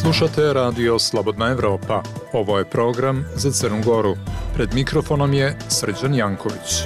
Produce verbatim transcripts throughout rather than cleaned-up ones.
Slušate Radio Slobodna Evropa. Ovo je program za Crnu Goru. Pred mikrofonom je Srđan Janković.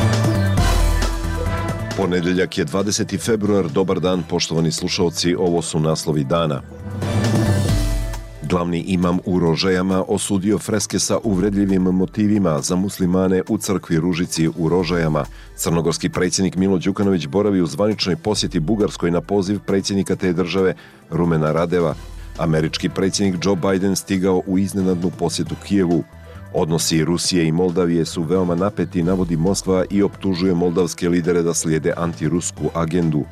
Ponedeljak je dvadeseti februar. Dobar dan, poštovani slušalci. Ovo su naslovi dana. Glavni imam u Rožajama osudio freske sa uvredljivim motivima za muslimane u crkvi Ružici u Rožajama. Crnogorski predsjednik Milo Đukanović boravi u zvaničnoj posjeti Bugarskoj na poziv predsjednika te države Rumena Radeva. Američki predsjednik Joe Biden stigao u iznenadnu posjetu Kijevu. Odnosi Rusije i Moldavije su veoma napeti, navodi Moskva i optužuje moldavske lidere da slijede antirusku agendu.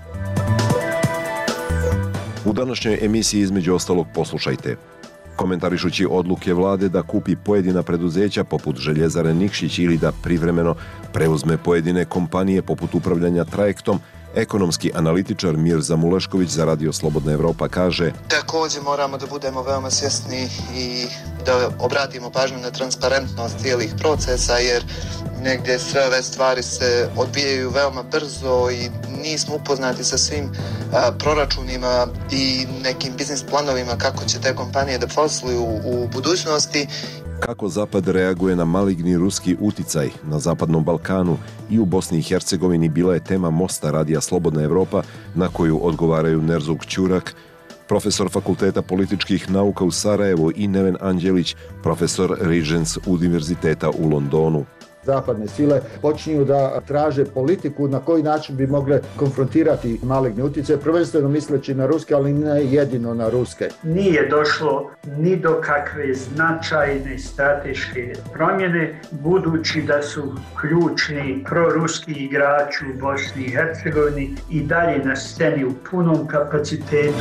U današnjoj emisiji između ostalog poslušajte. Komentarišući odluke vlade da kupi pojedina preduzeća poput Željezare Nikšić ili da privremeno preuzme pojedine kompanije poput upravljanja trajektom, ekonomski analitičar Mirza Mulešković za Radio Slobodna Evropa kaže: također moramo da budemo veoma svjesni i da obratimo pažnju na transparentnost cijelih procesa, jer negdje sve ove stvari se odvijaju veoma brzo i nismo upoznati sa svim a, proračunima i nekim biznis planovima kako će te kompanije da posluju u budućnosti. Kako Zapad reaguje na maligni ruski uticaj na Zapadnom Balkanu i u Bosni i Hercegovini bila je tema mosta Radija Slobodna Evropa, na koju odgovaraju Nerzuk Ćurak, profesor Fakulteta političkih nauka u Sarajevu, i Neven Anđelić, profesor Regents Univerziteta u Londonu. Zapadne sile počinju da traže politiku na koji način bi mogle konfrontirati maligni utjecaj, prvenstveno misleći na ruske, ali ne jedino na ruske. Nije došlo ni do kakve značajne strateške promjene, budući da su ključni proruski igrači u Bosni i Hercegovini i dalje na sceni u punom kapacitetu.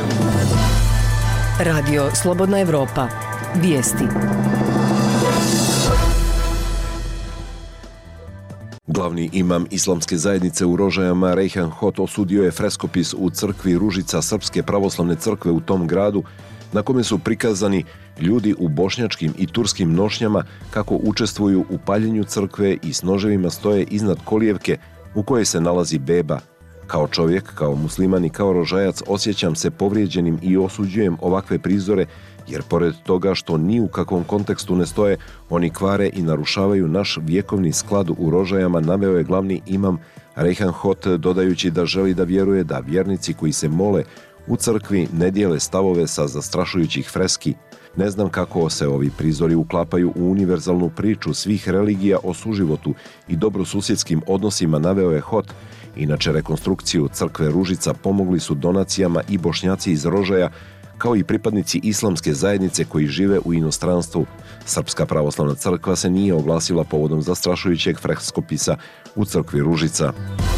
Radio Slobodna Evropa. Vijesti. Glavni imam islamske zajednice u Rožajama, Rejhan Hot, osudio je freskopis u crkvi Ružica Srpske pravoslavne crkve u tom gradu, na kome su prikazani ljudi u bošnjačkim i turskim nošnjama kako učestvuju u paljenju crkve i s noževima stoje iznad kolijevke u kojoj se nalazi beba. Kao čovjek, kao musliman i kao Rožajac osjećam se povrijeđenim i osuđujem ovakve prizore, jer pored toga što ni u kakvom kontekstu ne stoje, oni kvare i narušavaju naš vjekovni sklad u Rožajama, naveo je glavni imam Rejhan Hot, dodajući da želi da vjeruje da vjernici koji se mole u crkvi ne dijele stavove sa zastrašujućih freski. Ne znam kako se ovi prizori uklapaju u univerzalnu priču svih religija o suživotu i dobrosusjedskim odnosima, naveo je Hot. Inače, rekonstrukciju crkve Ružica pomogli su donacijama i Bošnjaci iz Rožaja, kao i pripadnici islamske zajednice koji žive u inostranstvu. Srpska pravoslavna crkva se nije oglasila povodom zastrašujućeg freskopisa u crkvi Ružica.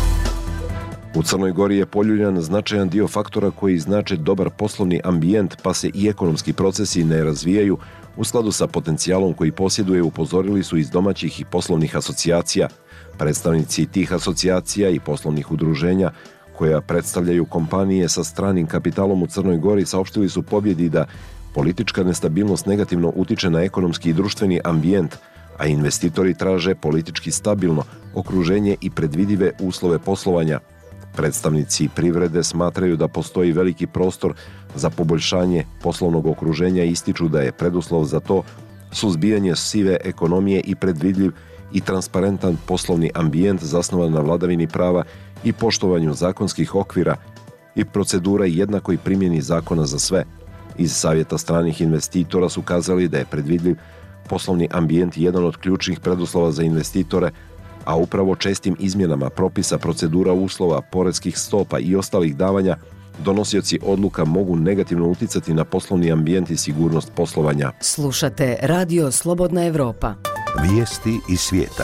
U Crnoj Gori je poljuljan značajan dio faktora koji znače dobar poslovni ambijent, pa se i ekonomski procesi ne razvijaju u skladu sa potencijalom koji posjeduje, upozorili su iz domaćih i poslovnih asocijacija. Predstavnici tih asocijacija i poslovnih udruženja koja predstavljaju kompanije sa stranim kapitalom u Crnoj Gori saopštili su pobjedi da politička nestabilnost negativno utiče na ekonomski i društveni ambijent, a investitori traže politički stabilno okruženje i predvidive uslove poslovanja. Predstavnici privrede smatraju da postoji veliki prostor za poboljšanje poslovnog okruženja i ističu da je preduslov za to suzbijanje sive ekonomije i predvidljiv i transparentan poslovni ambijent zasnovan na vladavini prava i poštovanju zakonskih okvira i procedura jednakoj primjeni zakona za sve. Iz Savjeta stranih investitora su kazali da je predvidljiv poslovni ambijent jedan od ključnih preduslova za investitore, a upravo čestim izmjenama propisa, procedura, uslova, poreskih stopa i ostalih davanja donosioci odluka mogu negativno uticati na poslovni ambijent i sigurnost poslovanja. Slušate Radio Slobodna Evropa. Vijesti iz svijeta.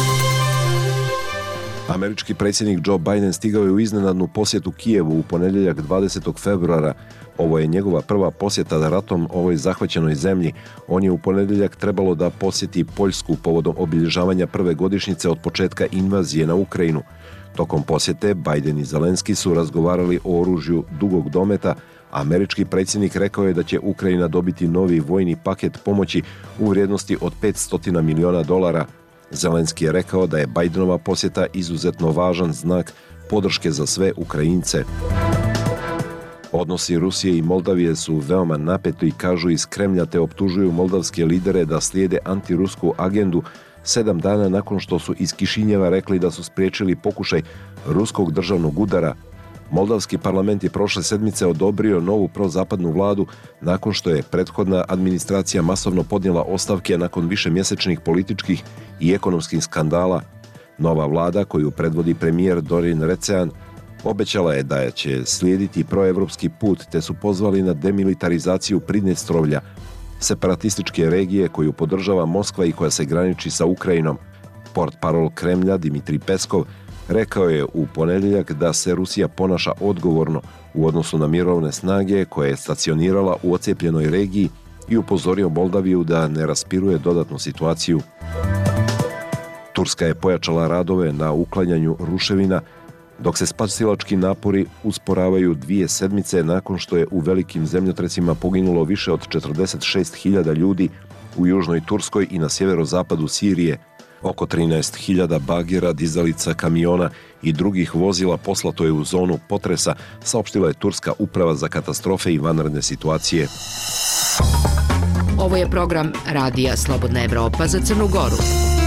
Američki predsjednik Joe Biden stigao je u iznenadnu posjetu Kijevu u ponedjeljak dvadesetog februara. Ovo je njegova prva posjeta ratom ovoj zahvaćenoj zemlji. On je u ponedjeljak trebalo da posjeti Poljsku povodom obilježavanja prve godišnjice od početka invazije na Ukrajinu. Tokom posjete Biden i Zelenski su razgovarali o oružju dugog dometa. Američki predsjednik rekao je da će Ukrajina dobiti novi vojni paket pomoći u vrijednosti od petsto miliona dolara. Zelenski je rekao da je Bidenova posjeta izuzetno važan znak podrške za sve Ukrajince. Odnosi Rusije i Moldavije su veoma napeti i kažu iz Kremlja te optužuju moldavske lidere da slijede antirusku agendu sedam dana nakon što su iz Kišinjeva rekli da su spriječili pokušaj ruskog državnog udara. Moldavski parlament je prošle sedmice odobrio novu prozapadnu vladu nakon što je prethodna administracija masovno podnijela ostavke nakon višemjesečnih političkih i ekonomskih skandala. Nova vlada, koju predvodi premijer Dorin Recean, obećala je da će slijediti proevropski put, te su pozvali na demilitarizaciju Pridnjestrovlja, separatističke regije koju podržava Moskva i koja se graniči sa Ukrajinom. Portparol Kremlja Dimitrij Peskov rekao je u ponedjeljak da se Rusija ponaša odgovorno u odnosu na mirovne snage koje je stacionirala u ocijepljenoj regiji i upozorio Moldaviju da ne raspiruje dodatnu situaciju. Turska je pojačala radove na uklanjanju ruševina, dok se spasilački napori usporavaju dvije sedmice nakon što je u velikim zemljotresima poginulo više od četrdeset šest hiljada ljudi u južnoj Turskoj i na sjeverozapadu Sirije. Oko trinaest hiljada bagera, dizalica, kamiona i drugih vozila poslato je u zonu potresa, saopštila je Turska uprava za katastrofe i vanredne situacije. Ovo je program Radija Slobodna Evropa za Crnu Goru.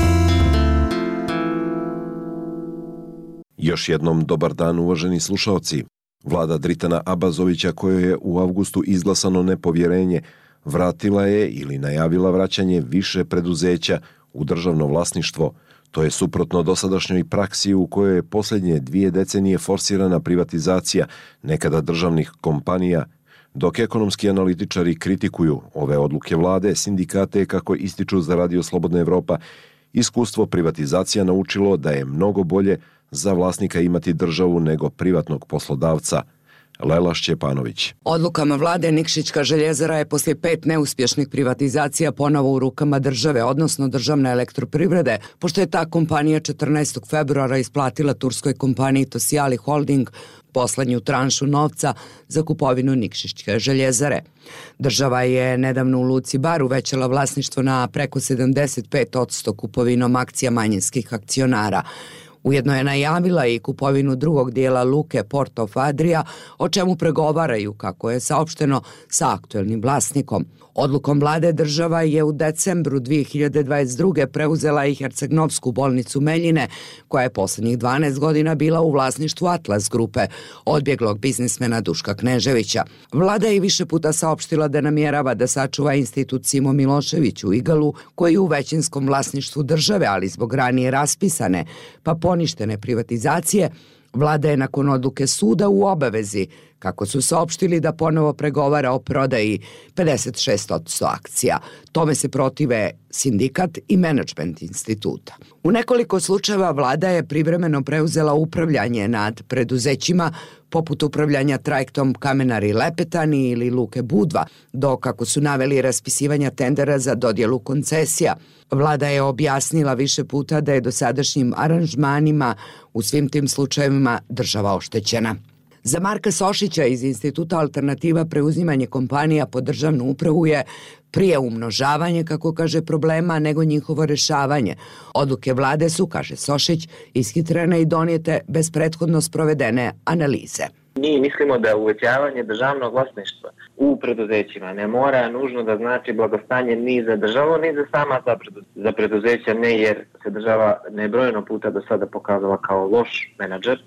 Još jednom dobar dan, uvaženi slušaoci. Vlada Dritana Abazovića, kojoj je u avgustu izglasano nepovjerenje, vratila je ili najavila vraćanje više preduzeća u državno vlasništvo. To je suprotno dosadašnjoj praksi u kojoj je posljednje dvije decenije forsirana privatizacija nekada državnih kompanija. Dok ekonomski analitičari kritikuju ove odluke vlade, sindikate, kako ističu za Radio Slobodna Evropa, iskustvo privatizacija naučilo da je mnogo bolje za vlasnika imati državu nego privatnog poslodavca. Lela Šćepanović. Odlukama vlade Nikšićka željezara je poslije pet neuspješnih privatizacija ponovo u rukama države, odnosno državne elektroprivrede, pošto je ta kompanija četrnaestog februara isplatila turskoj kompaniji Tosijali Holding poslednju tranšu novca za kupovinu Nikšićke željezare. Država je nedavno u Luci Bar uvećala vlasništvo na preko sedamdeset pet posto kupovinom akcija manjinskih akcionara. Ujedno je najavila i kupovinu drugog dijela luke Port of Adria, o čemu pregovaraju, kako je saopšteno, sa aktuelnim vlasnikom. Odlukom vlade država je u decembru dvije hiljade dvadeset druge preuzela i Herceg-Novsku bolnicu Meljine, koja je posljednjih dvanaest godina bila u vlasništvu Atlas grupe, odbjeglog biznismena Duška Kneževića. Vlada je više puta saopštila da namjerava da sačuva institut Simo Milošević u Igalu, koji je u većinskom vlasništvu države, ali zbog ranije raspisane, pa poništene privatizacije, vlada je nakon odluke suda u obavezi, kako su saopštili, da ponovo pregovara o prodaji pedeset šest posto akcija. Tome se protive sindikat i menadžment instituta. U nekoliko slučajeva vlada je privremeno preuzela upravljanje nad preduzećima, poput upravljanja trajektom Kamenari Lepetani ili Luke Budva, dok, kako su naveli, raspisivanja tendera za dodjelu koncesija. Vlada je objasnila više puta da je dosadašnjim aranžmanima u svim tim slučajevima država oštećena. Za Marka Sošića iz Instituta Alternativa preuzimanje kompanija pod državnu upravu je prije umnožavanje, kako kaže, problema nego njihovo rešavanje. Odluke vlade su, kaže Sošić, ishitrene i donijete bez prethodno sprovedene analize. Mi mislimo da uvećavanje državnog vlasništva u preduzećima ne mora nužno da znači blagostanje ni za državu, ni za sama za preduzeća, ne, jer se država nebrojeno puta do sada pokazala kao loš menadžer,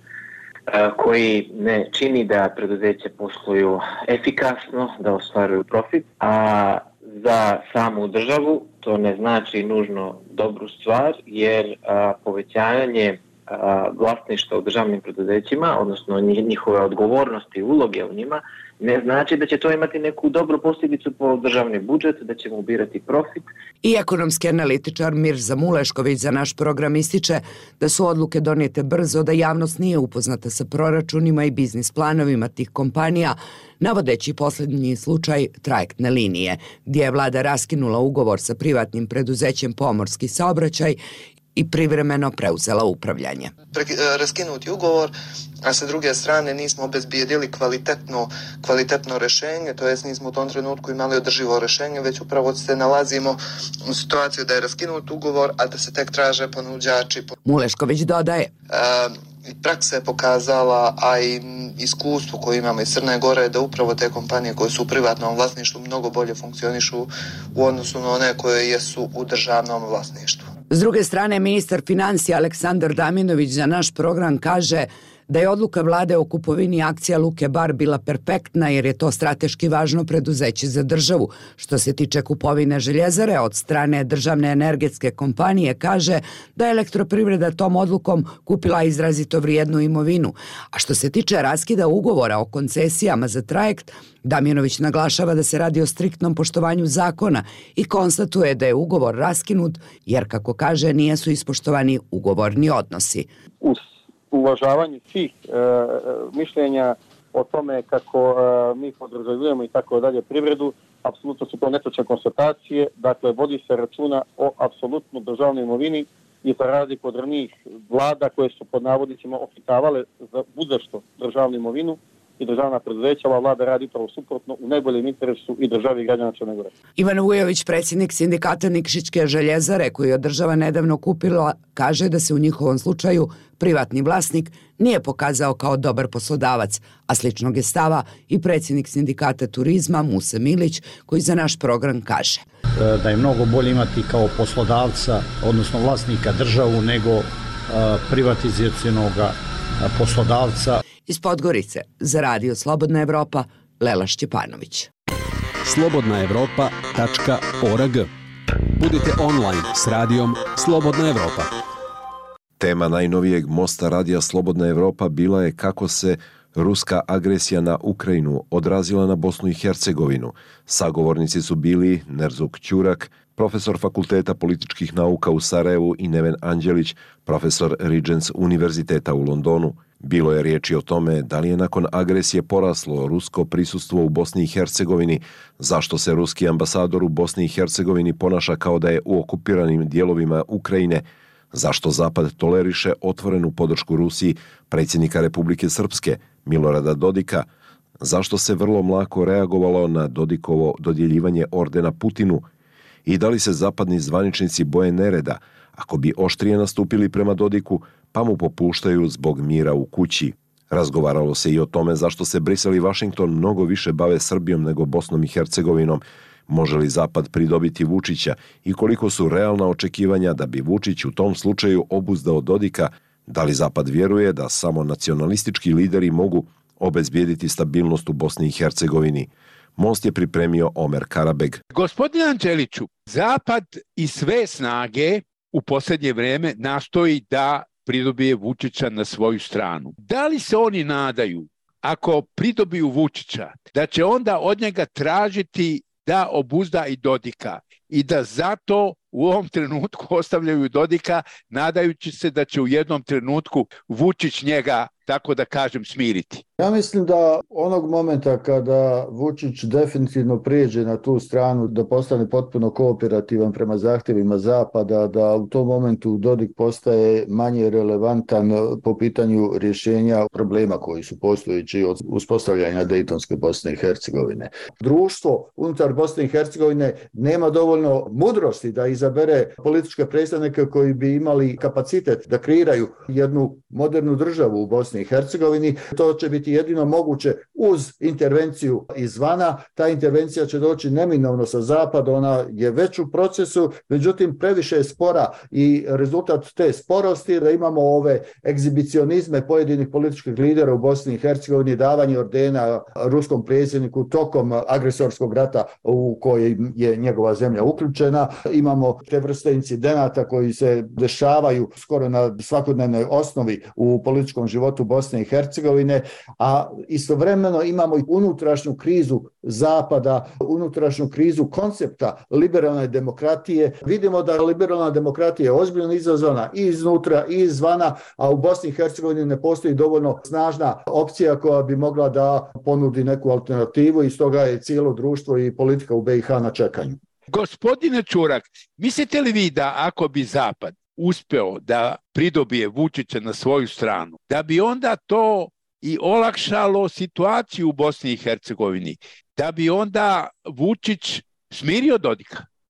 koji ne čini da preduzeće posluju efikasno, da ostvaruju profit, a za samu državu to ne znači nužno dobru stvar, jer a, povećanje a, vlasništva u državnim preduzećima, odnosno njihove odgovornosti i uloge u njima, ne znači da će to imati neku dobru posljedicu po državni budžet, da ćemo ubirati profit. I ekonomski analitičar Mirza Mulešković za naš program ističe da su odluke donijete brzo, da javnost nije upoznata sa proračunima i biznis planovima tih kompanija, navodeći posljednji slučaj trajektne linije, gdje je vlada raskinula ugovor sa privatnim preduzećem Pomorski saobraćaj i privremeno preuzela upravljanje. Raskinuti ugovor, a sa druge strane nismo obezbijedili kvalitetno, kvalitetno rešenje, to jest nismo u tom trenutku imali održivo rešenje, već upravo se nalazimo u situaciju da je raskinut ugovor, a da se tek traže ponuđači. Mulešković dodaje. Uh, praksa je pokazala, a i iskustvo koje imamo iz Crne Gore, da upravo te kompanije koje su u privatnom vlasništvu mnogo bolje funkcionišu u odnosu na one koje jesu u državnom vlasništvu. S druge strane, ministar financija Aleksandar Damjanović za naš program kaže da je odluka vlade o kupovini akcija Luke Bar bila perfektna jer je to strateški važno preduzeće za državu. Što se tiče kupovine Željezare od strane državne energetske kompanije, kaže da je Elektroprivreda tom odlukom kupila izrazito vrijednu imovinu. A što se tiče raskida ugovora o koncesijama za trajekt, Damjanović naglašava da se radi o striktnom poštovanju zakona i konstatuje da je ugovor raskinut jer, kako kaže, nisu ispoštovani ugovorni odnosi. Uz uvažavanje svih e, mišljenja o tome kako e, mi podrazumijevamo i tako dalje privredu, apsolutno su to netočne konstatacije. Dakle, vodi se računa o apsolutno državnoj imovini i za razliku od ranijih vlada koje su pod navodnicima ofitavale za buduću državnu imovinu i državna preduzeća, ova vlada radi upravo suprotno u najboljem interesu i državi i građana Crne Gore. Ivan Vujović, predsjednik sindikata Nikšićke željezare, koju je država nedavno kupila, kaže da se u njihovom slučaju privatni vlasnik nije pokazao kao dobar poslodavac, a sličnog je stava i predsjednik sindikata turizma Musa Milić, koji za naš program kaže da je mnogo bolje imati kao poslodavca, odnosno vlasnika državu, nego privatizacionog poslodavca. Iz Podgorice za radio Slobodna Evropa, Lela Šćepanović. slobodna evropa tačka org. Budite online s radijom Slobodna Evropa. Tema najnovijeg mosta radija Slobodna Evropa bila je kako se ruska agresija na Ukrajinu odrazila na Bosnu i Hercegovinu. Sagovornici su bili Nerzuk Ćurak, profesor Fakulteta političkih nauka u Sarajevu, i Neven Anđelić, profesor Regents Univerziteta u Londonu. Bilo je riječi o tome da li je nakon agresije poraslo rusko prisustvo u Bosni i Hercegovini, zašto se ruski ambasador u Bosni i Hercegovini ponaša kao da je u okupiranim dijelovima Ukrajine, zašto Zapad toleriše otvorenu podršku Rusiji predsjednika Republike Srpske Milorada Dodika, zašto se vrlo mlako reagovalo na Dodikovo dodjeljivanje ordena Putinu i da li se zapadni zvaničnici boje nereda ako bi oštrije nastupili prema Dodiku pa mu popuštaju zbog mira u kući. Razgovaralo se i o tome zašto se Brisel i Washington mnogo više bave Srbijom nego Bosnom i Hercegovinom, može li Zapad pridobiti Vučića i koliko su realna očekivanja da bi Vučić u tom slučaju obuzdao Dodika, da li Zapad vjeruje da samo nacionalistički lideri mogu obezbijediti stabilnost u Bosni i Hercegovini. Most je pripremio Omer Karabeg. Gospodine Anđeliću, Zapad i sve snage u posljednje vrijeme nastoji da pridobije Vučića na svoju stranu. Da li se oni nadaju, ako pridobiju Vučića, da će onda od njega tražiti da obuzda i Dodika i da zato u ovom trenutku ostavljaju Dodika, nadajući se da će u jednom trenutku Vučić njega, tako da kažem, smiriti? Ja mislim da onog momenta kada Vučić definitivno prijeđe na tu stranu, da postane potpuno kooperativan prema zahtjevima Zapada, da u tom momentu Dodik postaje manje relevantan po pitanju rješenja problema koji su postojeći od uspostavljanja Dejtonske Bosne i Hercegovine. Društvo unutar Bosne i Hercegovine nema dovoljno mudrosti da izabere političke predstavnike koji bi imali kapacitet da kreiraju jednu modernu državu u Bosni i Hercegovini. To će biti jedino moguće uz intervenciju izvana. Ta intervencija će doći neminovno sa zapada, ona je već u procesu, međutim previše je spora i rezultat te sporosti da imamo ove egzibicionizme pojedinih političkih lidera u Bosni i Hercegovini, davanje ordena ruskom predsjedniku tokom agresorskog rata u koji je njegova zemlja uključena. Imamo te vrste incidenata koji se dešavaju skoro na svakodnevnoj osnovi u političkom životu Bosne i Hercegovine, a istovremeno imamo i unutrašnju krizu Zapada, unutrašnju krizu koncepta liberalne demokratije. Vidimo da liberalna demokratija je ozbiljno izazvana i iznutra i izvana, a u Bosni i Hercegovini ne postoji dovoljno snažna opcija koja bi mogla da ponudi neku alternativu i stoga je cijelo društvo i politika u B i H na čekanju. Gospodine Ćurak, mislite li vi da ako bi Zapad uspeo da pridobije Vučića na svoju stranu, da bi onda to i olakšalo situaciju u Bosni i Hercegovini, da bi onda Vučić smirio Dodika?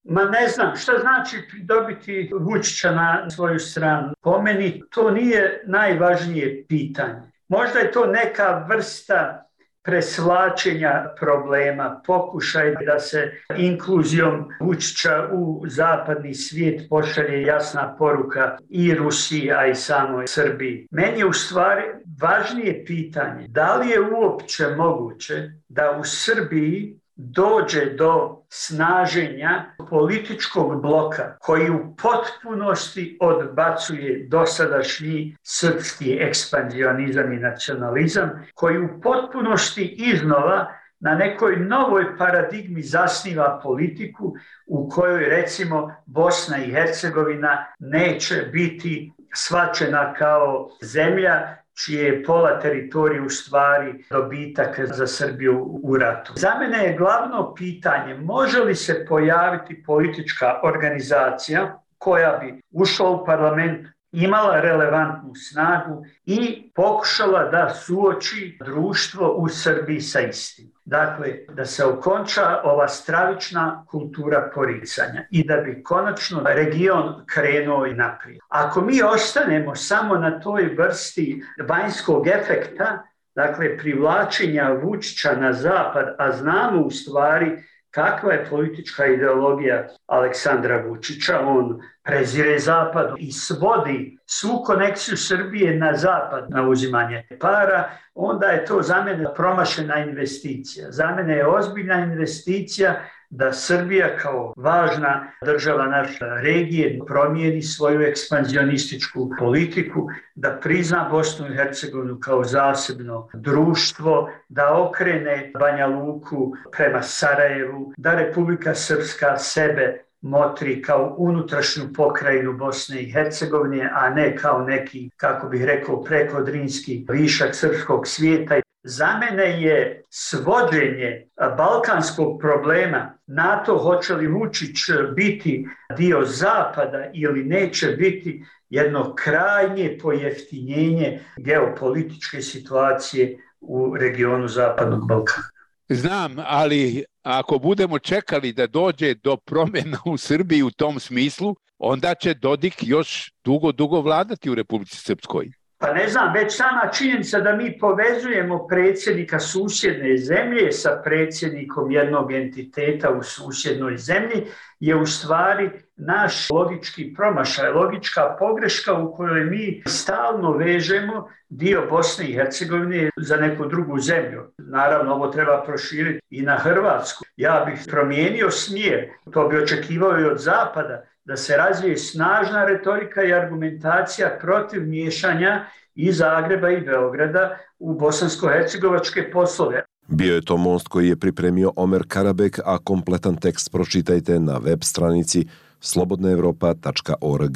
Ma ne znam, šta znači pridobiti Vučića na svoju stranu? Po meni to nije najvažnije pitanje. Možda je to neka vrsta presvlačenja problema, pokušaj da se inkluzijom Vučića u zapadni svijet pošalje jasna poruka i Rusiji, a i samoj Srbiji. Meni je u stvari važnije pitanje da li je uopće moguće da u Srbiji dođe do snaženja političkog bloka koji u potpunosti odbacuje dosadašnji srpski ekspanzionizam i nacionalizam, koji u potpunosti iznova na nekoj novoj paradigmi zasniva politiku u kojoj recimo Bosna i Hercegovina neće biti shvaćena kao zemlja čije je pola teritorije u stvari dobitak za Srbiju u ratu. Za mene je glavno pitanje može li se pojaviti politička organizacija koja bi ušla u parlament, imala relevantnu snagu i pokušala da suoči društvo u Srbiji sa istim. Dakle, da se okonča ova stravična kultura poricanja i da bi konačno region krenuo i naprijed. Ako mi ostanemo samo na toj vrsti vanjskog efekta, dakle privlačenja Vučića na zapad, a znamo u stvari kakva je politička ideologija Aleksandra Vučića, on prezire zapad i svodi svu konekciju Srbije na zapad, na uzimanje para, onda je to za mene promašena investicija. Za mene je ozbiljna investicija da Srbija kao važna država naše regije promijeni svoju ekspanzionističku politiku, da prizna Bosnu i Hercegovinu kao zasebno društvo, da okrene Banja Luku prema Sarajevu, da Republika Srpska sebe motri kao unutrašnju pokrajinu Bosne i Hercegovine, a ne kao neki, kako bih rekao, prekodrinski višak srpskog svijeta. Za mene je svođenje balkanskog problema na to hoće li Vučić biti dio zapada ili neće biti jedno krajnje pojeftinjenje geopolitičke situacije u regionu Zapadnog Balkana. Znam, ali ako budemo čekali da dođe do promjena u Srbiji u tom smislu, onda će Dodik još dugo, dugo vladati u Republici Srpskoj. Pa ne znam, već sama činjenica da mi povezujemo predsjednika susjedne zemlje sa predsjednikom jednog entiteta u susjednoj zemlji je u stvari naš logički promašaj, logička pogreška u kojoj mi stalno vežemo dio Bosne i Hercegovine za neku drugu zemlju. Naravno, ovo treba proširiti i na Hrvatsku. Ja bih promijenio smjer, to bi očekivao i od Zapada, da se razvije snažna retorika i argumentacija protiv miješanja i Zagreba i Beograda u bosansko-hercegovačke poslove. Bio je to most koji je pripremio Omer Karabek, a kompletan tekst pročitajte na web stranici slobodna evropa tačka org.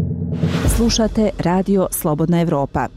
Slušate Radio Slobodna Evropa.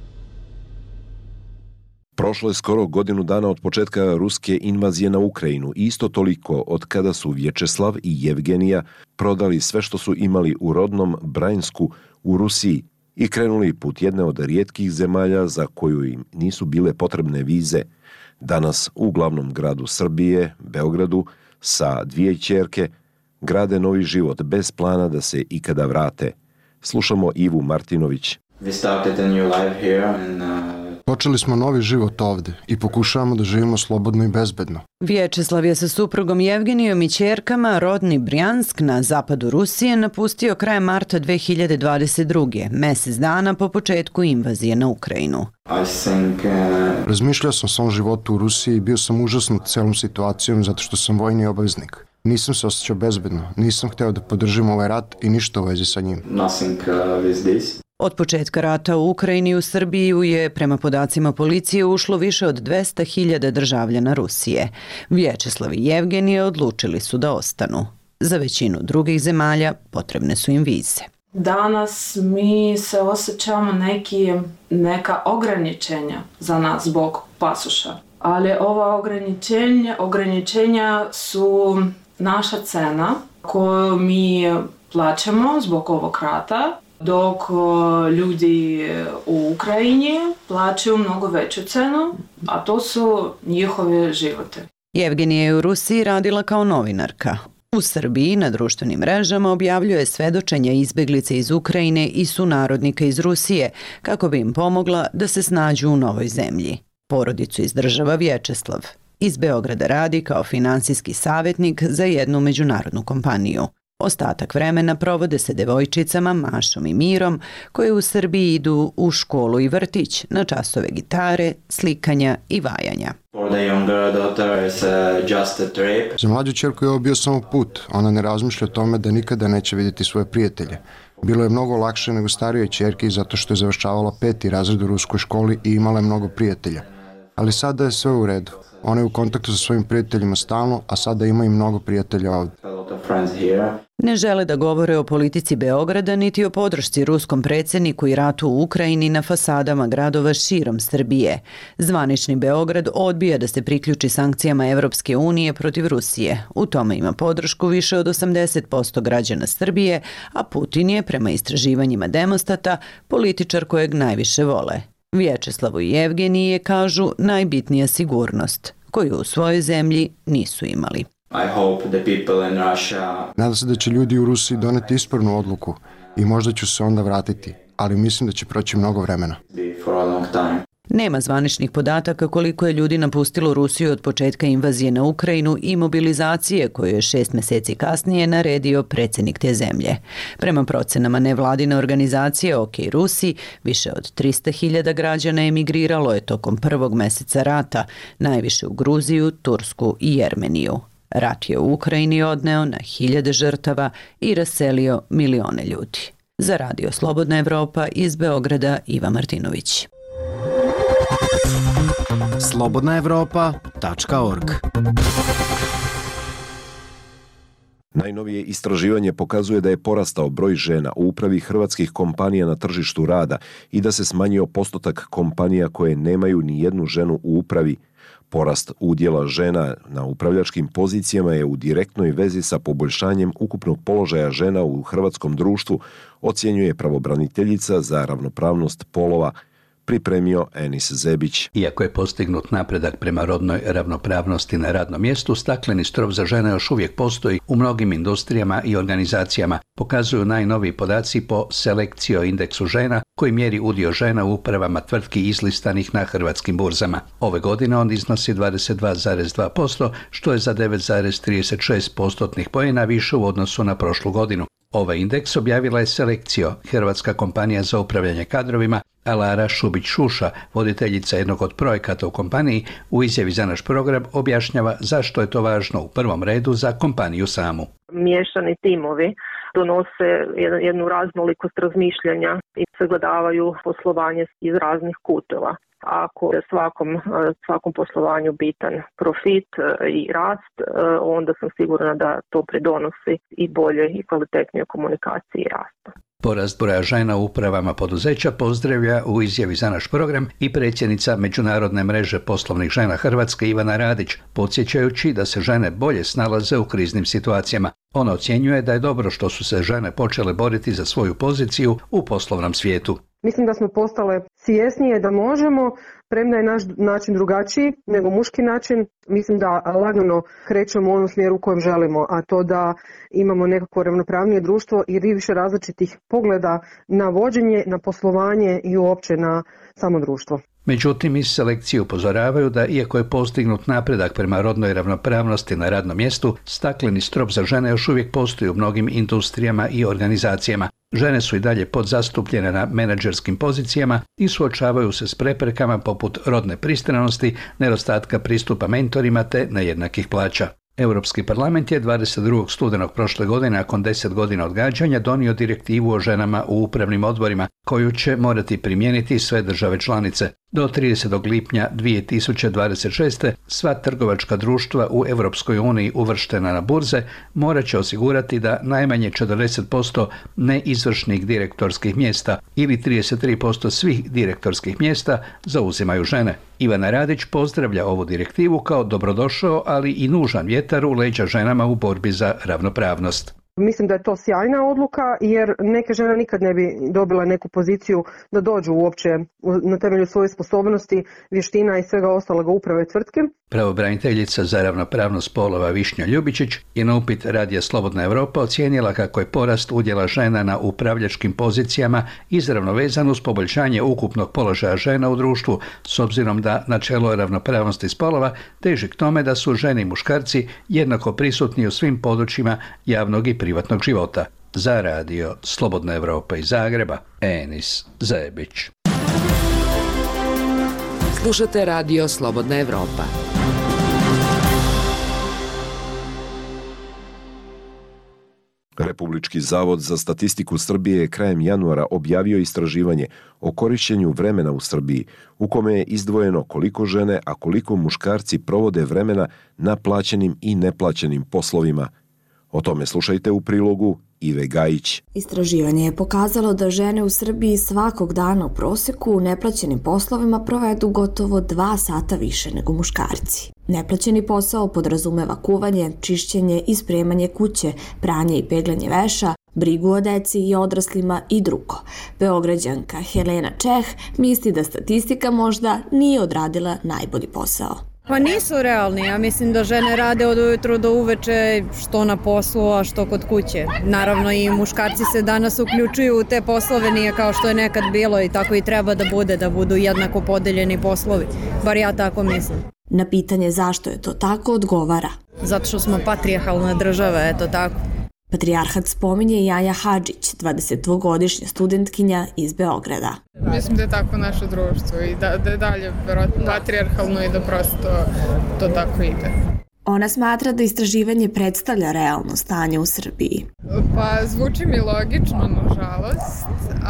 Prošlo je skoro godinu dana od početka ruske invazije na Ukrajinu, isto toliko od kada su Vječeslav i Jevgenija prodali sve što su imali u rodnom Bransku u Rusiji i krenuli put jedne od rijetkih zemalja za koju im nisu bile potrebne vize. Danas u glavnom gradu Srbije, Beogradu, sa dvije ćerke, grade novi život bez plana da se ikada vrate. Slušamo Ivu Martinović. We started a new life here and uh... Počeli smo novi život ovde i pokušavamo da živimo slobodno i bezbedno. Vječeslav je sa suprugom Jevgenijom i ćerkama rodni Brjansk na zapadu Rusije napustio krajem marta dve hiljade dvadeset druge, mjesec dana po početku invazije na Ukrajinu. I think, uh... Razmišljao sam o svom životu u Rusiji i bio sam užasnut celom situacijom zato što sam vojni obaveznik. Nisam se osjećao bezbedno, nisam hteo da podržim ovaj rat i ništa u vezi sa njim. Nothing, uh, with this. Od početka rata u Ukrajini u Srbiju je, prema podacima policije, ušlo više od dvesta hiljada državljana Rusije. Vječeslav i Jevgenije odlučili su da ostanu. Za većinu drugih zemalja potrebne su im vize. Danas mi se osjećamo neki, neka ograničenja za nas zbog pasoša. Ali ova ograničenja, ograničenja su naša cena koju mi plaćamo zbog ovog rata, dok ljudi u Ukrajini plaćaju mnogo veću cenu, a to su njihove živote. Jevgenija je u Rusiji radila kao novinarka. U Srbiji na društvenim mrežama objavljuje svedočenja izbeglice iz Ukrajine i sunarodnika iz Rusije kako bi im pomogla da se snađu u novoj zemlji. Porodicu izdržava Vječeslav. Iz Beograda radi kao finansijski savjetnik za jednu međunarodnu kompaniju. Ostatak vremena provode se devojčicama Mašom i Mirom koje u Srbiji idu u školu i vrtić na časove gitare, slikanja i vajanja. Za mlađu ćerku je ovo bio samo put. Ona ne razmišlja o tome da nikada neće vidjeti svoje prijatelje. Bilo je mnogo lakše nego starijoj ćerki zato što je završavala peti razred u ruskoj školi i imala je mnogo prijatelja. Ali sada je sve u redu. Ona je u kontaktu sa svojim prijateljima stalno, a sada ima i mnogo prijatelja ovdje. Ne žele da govore o politici Beograda niti o podršci ruskom predsjedniku i ratu u Ukrajini na fasadama gradova širom Srbije. Zvanični Beograd odbija da se priključi sankcijama Evropske unije protiv Rusije. U tome ima podršku više od osamdeset posto građana Srbije, a Putin je, prema istraživanjima Demostata, političar kojeg najviše vole. Vječeslavu i Evgenije kažu najbitnija sigurnost, koju u svojoj zemlji nisu imali. Nadam se da će ljudi u Rusiji doneti ispravnu odluku i možda ću se onda vratiti, ali mislim da će proći mnogo vremena. Nema zvaničnih podataka koliko je ljudi napustilo Rusiju od početka invazije na Ukrajinu i mobilizacije koju je šest mjeseci kasnije naredio predsjednik te zemlje. Prema procenama nevladine organizacije OK Rusi, više od trista hiljada građana emigriralo je tokom prvog mjeseca rata, najviše u Gruziju, Tursku i Jermeniju. Rat je u Ukrajini odneo na hiljade žrtava i raselio milione ljudi. Za Radio Slobodna Evropa iz Beograda Iva Martinović. slobodna evropa tačka org. Najnovije istraživanje pokazuje da je porastao broj žena u upravi hrvatskih kompanija na tržištu rada i da se smanjio postotak kompanija koje nemaju ni jednu ženu u upravi. Porast udjela žena na upravljačkim pozicijama je u direktnoj vezi sa poboljšanjem ukupnog položaja žena u hrvatskom društvu, ocjenjuje pravobraniteljica za ravnopravnost polova, pripremio Enis Zebić. Iako je postignut napredak prema rodnoj ravnopravnosti na radnom mjestu, stakleni strop za žene još uvijek postoji u mnogim industrijama i organizacijama, pokazuju najnoviji podaci po Selekcio indeksu žena koji mjeri udio žena u upravama tvrtki izlistanih na hrvatskim burzama. Ove godine on iznosi dvadeset dva zarez dva posto, što je za devet zarez trideset šest postotnih poena više u odnosu na prošlu godinu. Ovaj indeks objavila je Selekcio, hrvatska kompanija za upravljanje kadrovima, a Lara Šubić-Šuša, voditeljica jednog od projekata u kompaniji, u izjavi za naš program objašnjava zašto je to važno u prvom redu za kompaniju samu. Miješani timovi donose jednu raznolikost razmišljanja i sagledavaju poslovanje iz raznih kutova. Ako je svakom, svakom poslovanju bitan profit i rast, onda sam sigurna da to pridonosi i bolje i kvalitetnije komunikaciji i rasta. Porast broja žena u upravama poduzeća pozdravlja u izjavi za naš program i predsjednica Međunarodne mreže poslovnih žena Hrvatske Ivana Radić, podsjećajući da se žene bolje snalaze u kriznim situacijama. Ona ocjenjuje da je dobro što su se žene počele boriti za svoju poziciju u poslovnom svijetu. Mislim da smo postale svjesnije da možemo, premda je naš način drugačiji nego muški način. Mislim da lagano krećemo u onom smjeru u kojem želimo, a to da imamo nekako ravnopravnije društvo i više različitih pogleda na vođenje, na poslovanje i uopće na samo društvo. Međutim, iz Selekcije upozoravaju da iako je postignut napredak prema rodnoj ravnopravnosti na radnom mjestu, stakleni strop za žene još uvijek postoji u mnogim industrijama i organizacijama. Žene su i dalje podzastupljene na menadžerskim pozicijama i suočavaju se s preprekama poput rodne pristranosti, nedostatka pristupa mentorima te nejednakih plaća. Europski parlament je dvadeset drugog studenog prošle godine, nakon deset godina odgađanja, donio direktivu o ženama u upravnim odborima, koju će morati primijeniti sve države članice. Do tridesetog lipnja dvije tisuće dvadeset šeste sva trgovačka društva u Europskoj uniji uvrštena na burze morat će osigurati da najmanje četrdeset posto neizvršnih direktorskih mjesta ili trideset tri posto svih direktorskih mjesta zauzimaju žene. Ivana Radić pozdravlja ovu direktivu kao dobrodošao, ali i nužan vjetar u leđa ženama u borbi za ravnopravnost. Mislim da je to sjajna odluka jer neke žene nikad ne bi dobile neku poziciju da dođu uopće na temelju svoje sposobnosti, vještina i svega ostaloga uprave tvrtke. Pravobraniteljica za ravnopravnost spolova Višnja Ljubičić je na upit Radija Slobodna Evropa ocijenila kako je porast udjela žena na upravljačkim pozicijama izravno vezan uz poboljšanje ukupnog položaja žena u društvu, s obzirom da načelo ravnopravnosti spolova teži k tome da su žene i muškarci jednako prisutni u svim područjima javnog i privatnog života. Za Radio Slobodna Evropa iz Zagreba, Enis Zebić. Slušate Radio Slobodna Evropa. Republički zavod za statistiku Srbije je krajem januara objavio istraživanje o korišćenju vremena u Srbiji, u kome je izdvojeno koliko žene, a koliko muškarci provode vremena na plaćenim i neplaćenim poslovima. O tome slušajte u prilogu Ive Gajić. Istraživanje je pokazalo da žene u Srbiji svakog dana u proseku u neplaćenim poslovima provedu gotovo dva sata više nego muškarci. Neplaćeni posao podrazumeva kuvanje, čišćenje i spremanje kuće, pranje i peglanje veša, brigu o deci i odraslima i drugo. Beograđanka Helena Čeh misli da statistika možda nije odradila najbolji posao. Pa nisu realni, ja mislim da žene rade od ujutru do uveče što na poslu, a što kod kuće. Naravno i muškarci se danas uključuju u te poslove, nije kao što je nekad bilo i tako i treba da bude, da budu jednako podeljeni poslovi. Bar ja tako mislim. Na pitanje zašto je to tako odgovara. Zato što smo patrijarhalna država, eto tako. Patrijarhat spominje Jaja Hadžić, dvadesetdvogodišnja studentkinja iz Beograda. Mislim da je tako naše društvo i da, da je dalje patrijarhalno i da prosto to tako ide. Ona smatra da istraživanje predstavlja realno stanje u Srbiji. Pa zvuči mi logično, nažalost,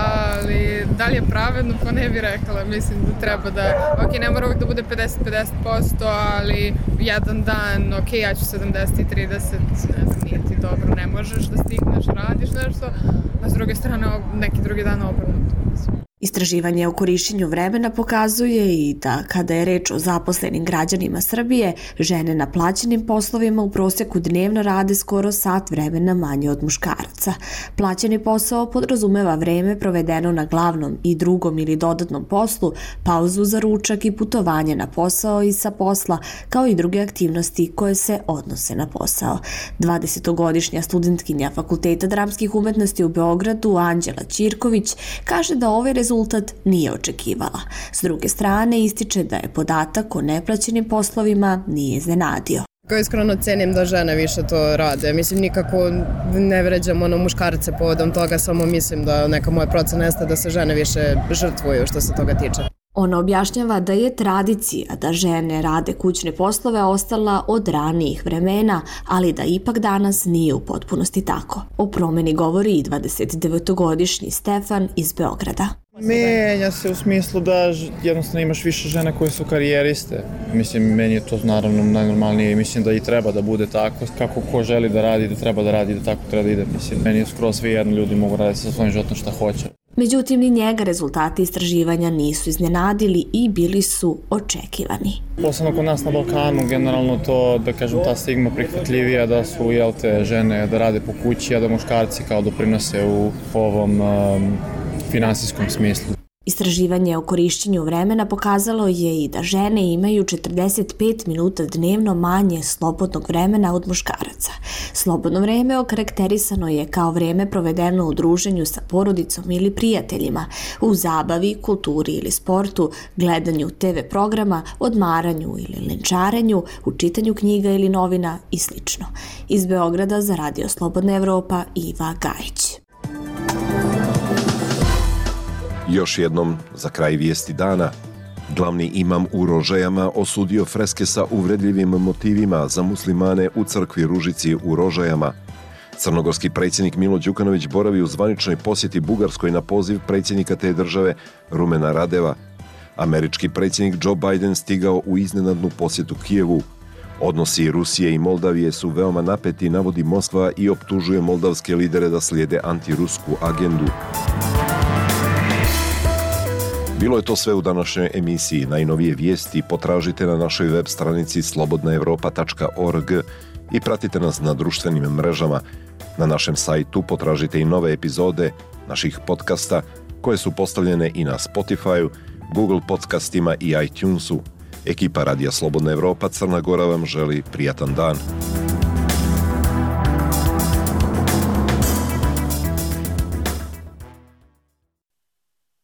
ali da li je pravedno, pa ne bih rekla. Mislim da treba da, ok, ne mora uvijek da bude pedeset pedeset posto, ali jedan dan, ok, ja ću sedamdeset i trideset, ne znam, nije ti dobro, ne možeš da stigneš, radiš nešto, a s druge strane neki drugi dan obrnuto. Istraživanje o korišćenju vremena pokazuje i da kada je reč o zaposlenim građanima Srbije, žene na plaćenim poslovima u proseku dnevno rade skoro sat vremena manje od muškaraca. Plaćeni posao podrazumeva vreme provedeno na glavnom i drugom ili dodatnom poslu, pauzu za ručak i putovanje na posao i sa posla, kao i druge aktivnosti koje se odnose na posao. dvadesetogodišnja studentkinja Fakulteta dramskih umetnosti u Beogradu, Anđela Ćirković, kaže da ovaj rezultat rezultat nije očekivala. S druge strane, ističe da je podatak o neplaćenim poslovima nije iznenadio. Iskreno cenim da žene više to rade. Mislim, nikako ne vređam ono muškarce povodom toga, samo mislim da neka moja procena jeste da se žene više žrtvuju što se toga tiče. Ona objašnjava da je tradicija da žene rade kućne poslove ostala od ranijih vremena, ali da ipak danas nije u potpunosti tako. O promeni govori i dvadesetdevetogodišnji Stefan iz Beograda. Menja se u smislu da jednostavno imaš više žena koje su karijeriste. Mislim, meni je to naravno najnormalnije i mislim da i treba da bude tako. Kako ko želi da radi, da treba da radi, da tako treba da ide. Mislim, meni je skoro svi jedno ljudi mogu raditi sa svojim životom šta hoće. Međutim, ni njega rezultati istraživanja nisu iznenadili i bili su očekivani. Posebno kod nas na Balkanu, generalno to, da kažem, ta stigma prihvatljivija da su, jel te, žene da rade po kući, a da muškarci kao doprinose u ovom um, finansijskom smislu. Istraživanje o korišćenju vremena pokazalo je i da žene imaju četrdeset pet minuta dnevno manje slobodnog vremena od muškaraca. Slobodno vreme okarakterisano je kao vreme provedeno u druženju sa porodicom ili prijateljima, u zabavi, kulturi ili sportu, gledanju te ve programa, odmaranju ili lenčarenju, u čitanju knjiga ili novina i sl. Iz Beograda za Radio Slobodna Evropa, Iva Gajić. Još jednom, za kraj vijesti dana, glavni imam u Rožajama osudio freske sa uvredljivim motivima za muslimane u crkvi Ružici u Rožajama. Crnogorski predsjednik Milo Đukanović boravi u zvaničnoj posjeti Bugarskoj na poziv predsjednika te države Rumena Radeva. Američki predsjednik Joe Biden stigao u iznenadnu posjetu Kijevu. Odnosi Rusije i Moldavije su veoma napeti, navodi Moskva i optužuje moldavske lidere da slijede antirusku agendu. Bilo je to sve u današnjoj emisiji. Najnovije vijesti potražite na našoj web stranici slobodna evropa tačka org i pratite nas na društvenim mrežama. Na našem sajtu potražite i nove epizode naših podcasta koje su postavljene i na Spotify-u, Google podcastima i iTunesu. Ekipa Radija Slobodna Evropa Crna Gora vam želi prijatan dan.